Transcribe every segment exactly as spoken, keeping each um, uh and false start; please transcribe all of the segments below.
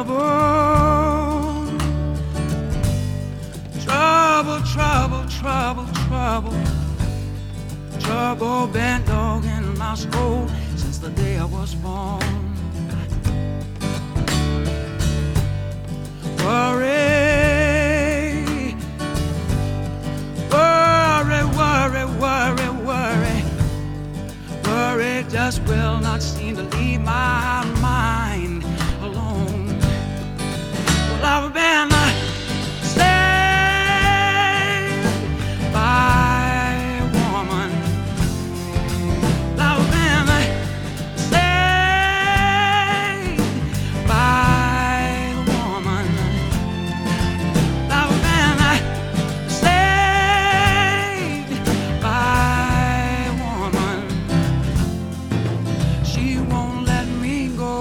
trouble, trouble, trouble, trouble, trouble, trouble been dogging my soul since the day I was born. Worry, worry, worry, worry, worry, worry just will not seem to leave my mind alone. Well, I've been saved by a woman. I've been saved by a woman. I've been saved by a woman. She won't let me go.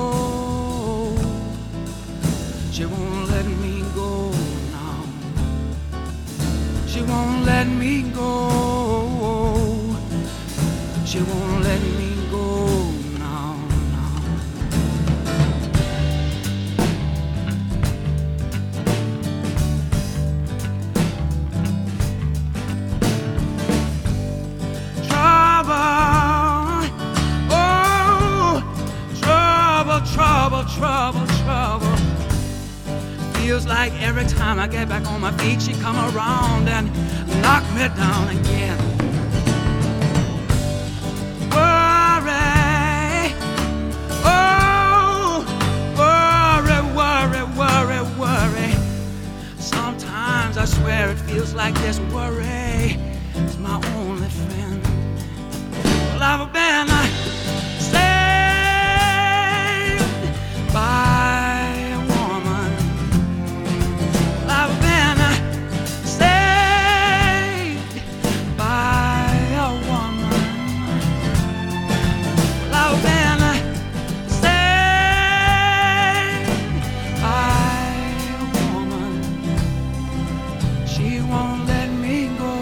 She won't let me go now. She won't let me go. She won't let me go now, now. Trouble, oh, trouble, trouble, trouble, trouble. Feels like every time I get back on my feet, she come around and knock me down again. Worry, oh, worry, worry, worry, worry. Sometimes I swear it feels like this worry is my only friend. Well, I've been saved by a woman. I've been saved by a woman. I've been saved by a woman. She won't let me go.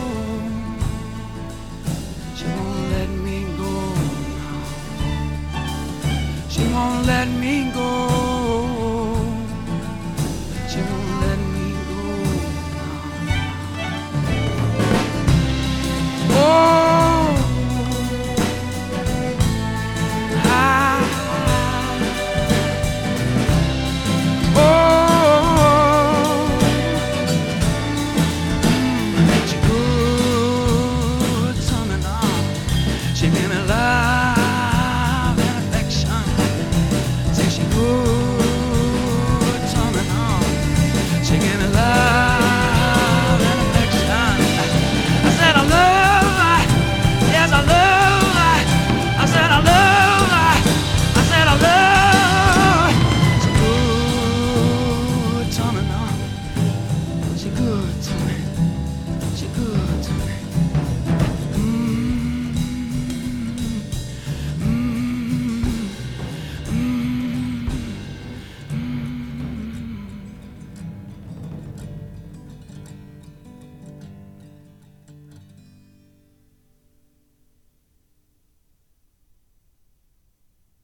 She won't let me go now. She won't let me go. She won't let me go now. Oh, I, oh, she good to me now. She made me love.